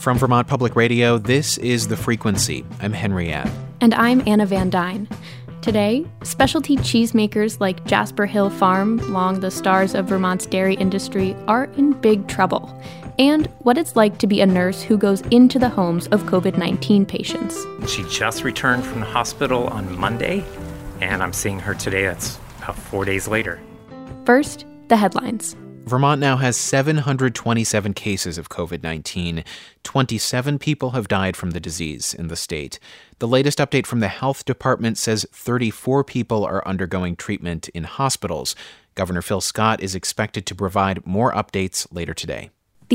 From Vermont Public Radio, this is The Frequency. I'm Henry Abb. And I'm Anna Van Dyne. Today, specialty cheesemakers like Jasper Hill Farm, long the stars of Vermont's dairy industry, are in big trouble. And what it's like to be a nurse who goes into the homes of COVID-19 patients. She just returned from the hospital on Monday, and I'm seeing her today. That's about 4 days later. First, the headlines. Vermont now has 727 cases of COVID-19. 27 people have died from the disease in the state. The latest update from the health department says 34 people are undergoing treatment in hospitals. Governor Phil Scott is expected to provide more updates later today. The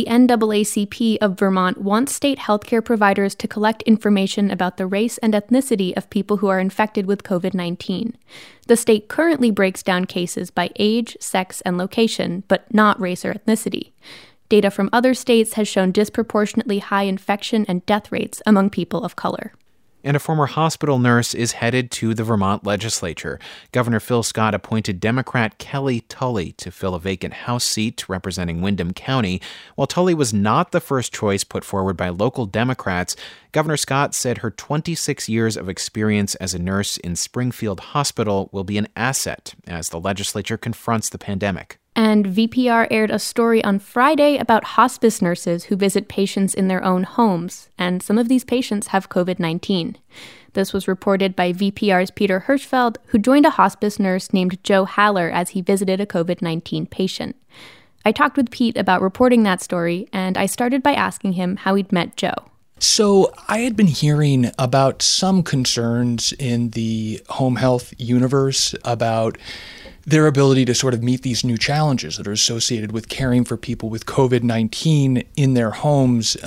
NAACP of Vermont wants state healthcare providers to collect information about the race and ethnicity of people who are infected with COVID-19. The state currently breaks down cases by age, sex, and location, but not race or ethnicity. Data from other states has shown disproportionately high infection and death rates among people of color. And a former hospital nurse is headed to the Vermont legislature. Governor Phil Scott appointed Democrat Kelly Tully to fill a vacant House seat representing Windham County. While Tully was not the first choice put forward by local Democrats, Governor Scott said her 26 years of experience as a nurse in Springfield Hospital will be an asset as the legislature confronts the pandemic. And VPR aired a story on Friday about hospice nurses who visit patients in their own homes, and some of these patients have COVID-19. This was reported by VPR's Peter Hirschfeld, who joined a hospice nurse named Joe Haller as he visited a COVID-19 patient. I talked with Pete about reporting that story, and I started by asking him how he'd met Joe. So I had been hearing about some concerns in the home health universe about their ability to sort of meet these new challenges that are associated with caring for people with COVID-19 in their homes,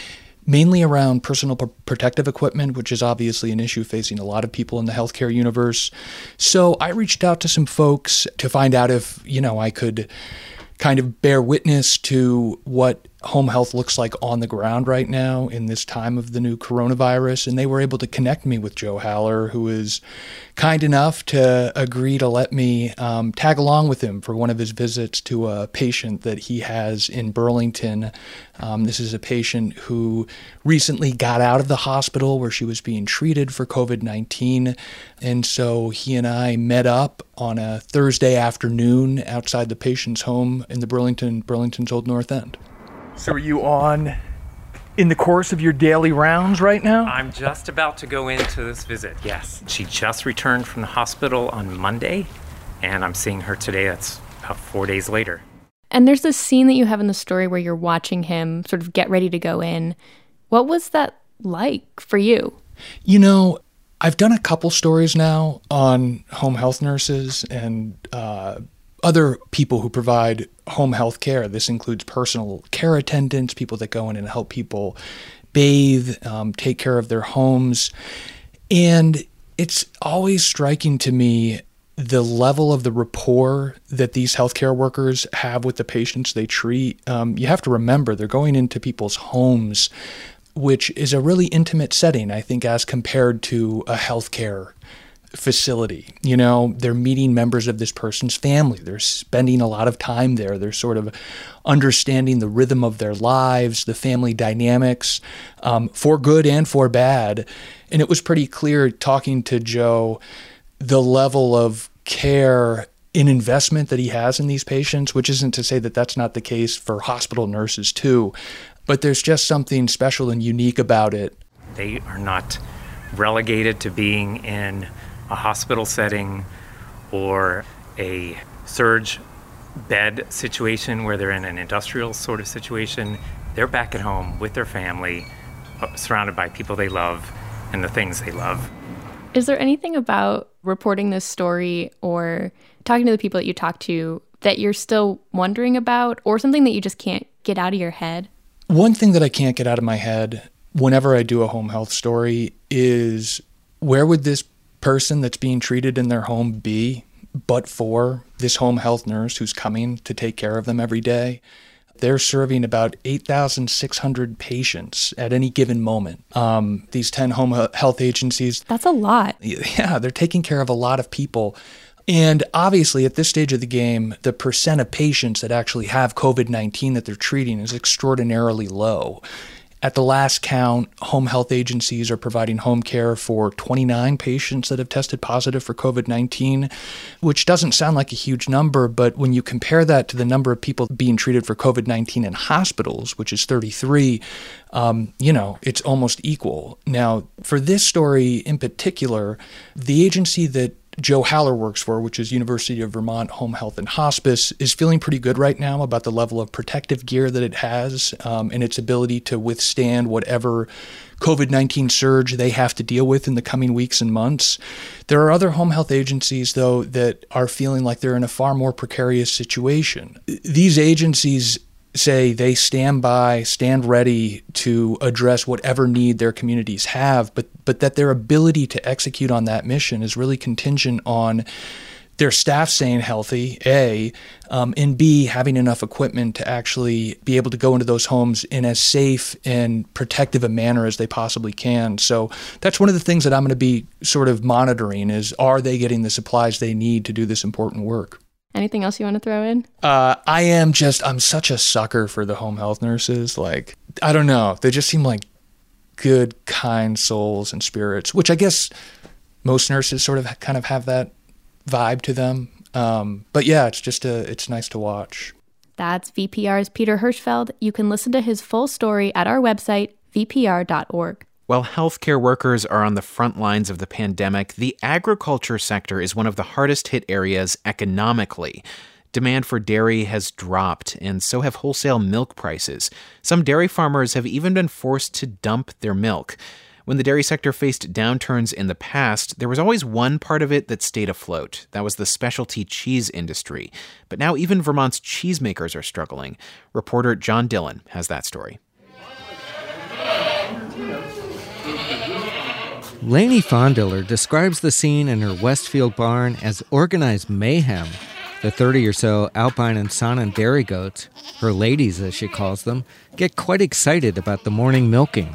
mainly around personal protective equipment, which is obviously an issue facing a lot of people in the healthcare universe. So I reached out to some folks to find out if, I could kind of bear witness to what home health looks like on the ground right now in this time of the new coronavirus. And they were able to connect me with Joe Haller, who is kind enough to agree to let me tag along with him for one of his visits to a patient that he has in Burlington. This is a patient who recently got out of the hospital where she was being treated for COVID-19. And so he and I met up on a Thursday afternoon outside the patient's home in the Burlington's Old North End. So are you in the course of your daily rounds right now? I'm just about to go into this visit, yes. She just returned from the hospital on Monday, and I'm seeing her today. That's about 4 days later. And there's this scene that you have in the story where you're watching him sort of get ready to go in. What was that like for you? I've done a couple stories now on home health nurses and other people who provide home health care. This includes personal care attendants, people that go in and help people bathe, take care of their homes. And it's always striking to me the level of the rapport that these healthcare workers have with the patients they treat. You have to remember, they're going into people's homes, which is a really intimate setting, I think, as compared to a healthcare facility. They're meeting members of this person's family. They're spending a lot of time there. They're sort of understanding the rhythm of their lives, the family dynamics, for good and for bad. And it was pretty clear talking to Joe, the level of care and investment that he has in these patients, which isn't to say that that's not the case for hospital nurses too, but there's just something special and unique about it. They are not relegated to being in a hospital setting or a surge bed situation where they're in an industrial sort of situation. They're back at home with their family, surrounded by people they love and the things they love. Is there anything about reporting this story or talking to the people that you talk to that you're still wondering about, or something that you just can't get out of your head? One thing that I can't get out of my head whenever I do a home health story is, where would this person that's being treated in their home be but for this home health nurse who's coming to take care of them every day? They're serving about 8,600 patients at any given moment. These 10 home health agencies. That's a lot. Yeah, they're taking care of a lot of people. And obviously, at this stage of the game, the percent of patients that actually have COVID-19 that they're treating is extraordinarily low. At the last count, home health agencies are providing home care for 29 patients that have tested positive for COVID-19, which doesn't sound like a huge number, but when you compare that to the number of people being treated for COVID-19 in hospitals, which is 33, it's almost equal. Now, for this story in particular, the agency that Joe Haller works for, which is University of Vermont Home Health and Hospice, is feeling pretty good right now about the level of protective gear that it has and its ability to withstand whatever COVID-19 surge they have to deal with in the coming weeks and months. There are other home health agencies, though, that are feeling like they're in a far more precarious situation. These agencies say they stand ready to address whatever need their communities have, but that their ability to execute on that mission is really contingent on their staff staying healthy, A, and B, having enough equipment to actually be able to go into those homes in as safe and protective a manner as they possibly can. So that's one of the things that I'm going to be sort of monitoring is, are they getting the supplies they need to do this important work? Anything else you want to throw in? I'm such a sucker for the home health nurses. Like, I don't know. They just seem like good, kind souls and spirits, which I guess most nurses sort of kind of have that vibe to them. But yeah, it's nice to watch. That's VPR's Peter Hirschfeld. You can listen to his full story at our website, vpr.org. While healthcare workers are on the front lines of the pandemic, the agriculture sector is one of the hardest hit areas economically. Demand for dairy has dropped, and so have wholesale milk prices. Some dairy farmers have even been forced to dump their milk. When the dairy sector faced downturns in the past, there was always one part of it that stayed afloat. That was the specialty cheese industry. But now even Vermont's cheesemakers are struggling. Reporter John Dillon has that story. Lainey Fondiller describes the scene in her Westfield barn as organized mayhem. The 30 or so Alpine and Saanen dairy goats, her ladies as she calls them, get quite excited about the morning milking.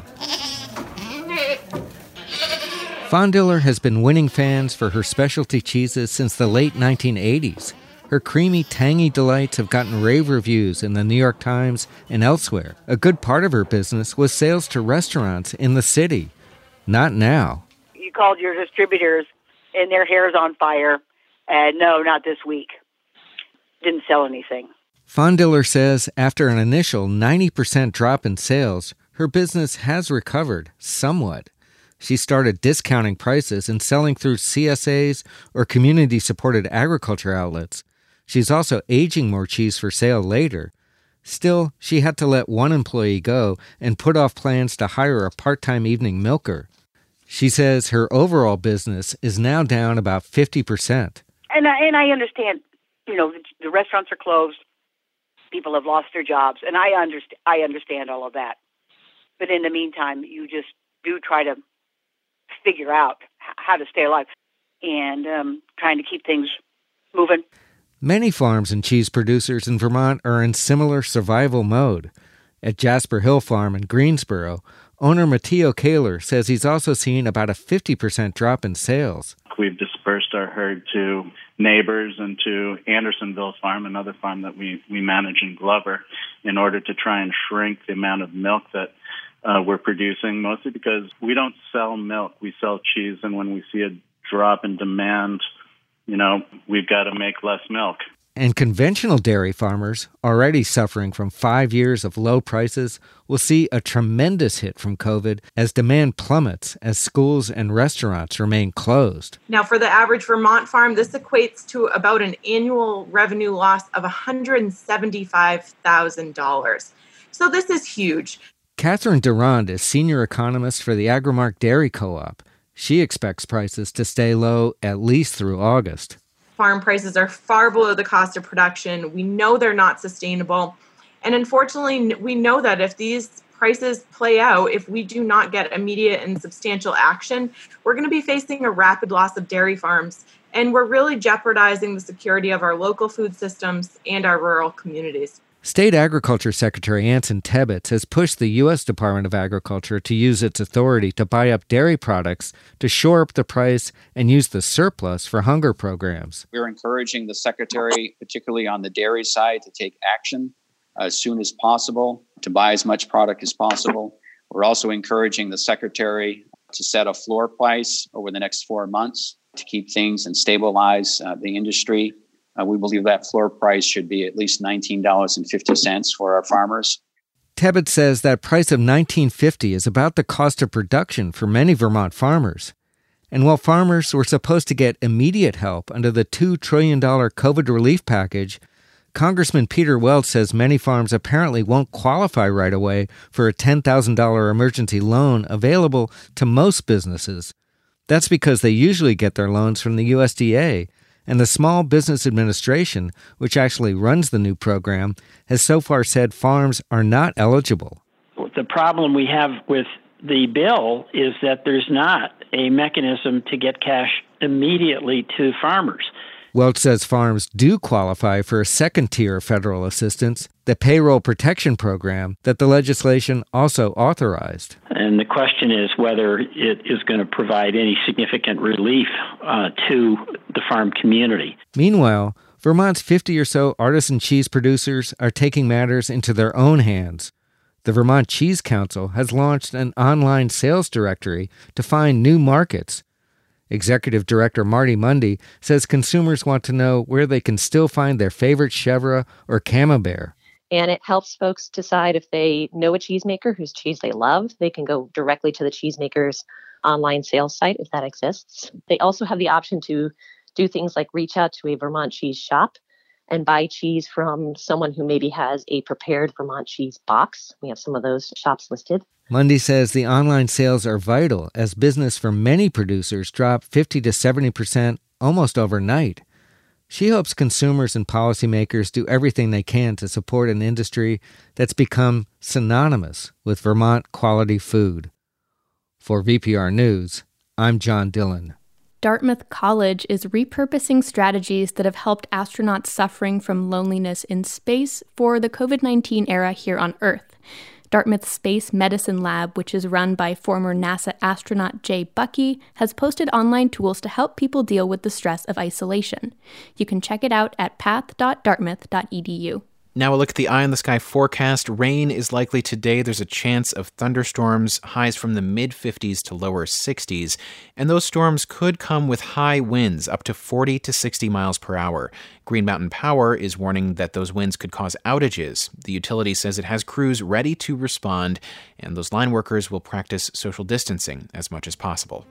Fondiller has been winning fans for her specialty cheeses since the late 1980s. Her creamy, tangy delights have gotten rave reviews in the New York Times and elsewhere. A good part of her business was sales to restaurants in the city. Not now. You called your distributors and their hair's on fire. And no, not this week. Didn't sell anything. Fondiller says after an initial 90% drop in sales, her business has recovered somewhat. She started discounting prices and selling through CSAs or community-supported agriculture outlets. She's also aging more cheese for sale later. Still, she had to let one employee go and put off plans to hire a part-time evening milker. She says her overall business is now down about 50%. And I understand, the restaurants are closed. People have lost their jobs, and I understand all of that. But in the meantime, you just do try to figure out how to stay alive and trying to keep things moving. Many farms and cheese producers in Vermont are in similar survival mode. At Jasper Hill Farm in Greensboro, owner Matteo Kaler says he's also seen about a 50% drop in sales. We've dispersed our herd to neighbors and to Andersonville Farm, another farm that we manage in Glover, in order to try and shrink the amount of milk that we're producing, mostly because we don't sell milk, we sell cheese, and when we see a drop in demand, we've got to make less milk. And conventional dairy farmers, already suffering from 5 years of low prices, will see a tremendous hit from COVID as demand plummets as schools and restaurants remain closed. Now, for the average Vermont farm, this equates to about an annual revenue loss of $175,000. So this is huge. Catherine Durand is senior economist for the Agrimark Dairy Co-op. She expects prices to stay low at least through August. Farm prices are far below the cost of production. We know they're not sustainable. And unfortunately, we know that if these prices play out, if we do not get immediate and substantial action, we're going to be facing a rapid loss of dairy farms. And we're really jeopardizing the security of our local food systems and our rural communities. State Agriculture Secretary Anson Tebbetts has pushed the U.S. Department of Agriculture to use its authority to buy up dairy products to shore up the price and use the surplus for hunger programs. We're encouraging the Secretary, particularly on the dairy side, to take action as soon as possible, to buy as much product as possible. We're also encouraging the Secretary to set a floor price over the next 4 months to keep things and stabilize the industry. We believe that floor price should be at least $19.50 for our farmers. Tebbett says that price of $19.50 is about the cost of production for many Vermont farmers. And while farmers were supposed to get immediate help under the $2 trillion COVID relief package, Congressman Peter Welch says many farms apparently won't qualify right away for a $10,000 emergency loan available to most businesses. That's because they usually get their loans from the USDA, and the Small Business Administration, which actually runs the new program, has so far said farms are not eligible. The problem we have with the bill is that there's not a mechanism to get cash immediately to farmers. Welch says farms do qualify for a second tier of federal assistance, the Payroll Protection Program, that the legislation also authorized. And the question is whether it is going to provide any significant relief to the farm community. Meanwhile, Vermont's 50 or so artisan cheese producers are taking matters into their own hands. The Vermont Cheese Council has launched an online sales directory to find new markets. Executive Director Marty Mundy says consumers want to know where they can still find their favorite Chèvre or Camembert. And it helps folks decide if they know a cheesemaker whose cheese they love. They can go directly to the cheesemaker's online sales site if that exists. They also have the option to do things like reach out to a Vermont cheese shop and buy cheese from someone who maybe has a prepared Vermont cheese box. We have some of those shops listed. Mundy says the online sales are vital as business for many producers dropped 50 to 70% almost overnight. She hopes consumers and policymakers do everything they can to support an industry that's become synonymous with Vermont quality food. For VPR News, I'm John Dillon. Dartmouth College is repurposing strategies that have helped astronauts suffering from loneliness in space for the COVID-19 era here on Earth. Dartmouth Space Medicine Lab, which is run by former NASA astronaut Jay Buckey, has posted online tools to help people deal with the stress of isolation. You can check it out at path.dartmouth.edu. Now a look at the eye in the sky forecast. Rain is likely today. There's a chance of thunderstorms, highs from the mid-50s to lower 60s. And those storms could come with high winds, up to 40 to 60 miles per hour. Green Mountain Power is warning that those winds could cause outages. The utility says it has crews ready to respond, and those line workers will practice social distancing as much as possible.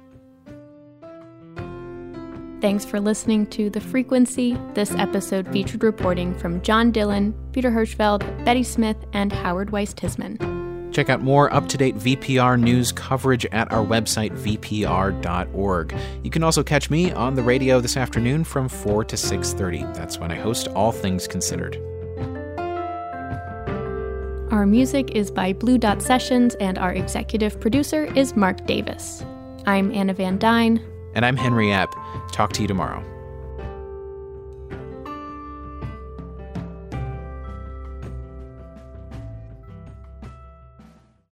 Thanks for listening to The Frequency. This episode featured reporting from John Dillon, Peter Hirschfeld, Betty Smith, and Howard Weiss-Tisman. Check out more up-to-date VPR news coverage at our website, vpr.org. You can also catch me on the radio this afternoon from 4 to 6:30. That's when I host All Things Considered. Our music is by Blue Dot Sessions, and our executive producer is Mark Davis. I'm Anna Van Dyne. And I'm Henry Epp. Talk to you tomorrow.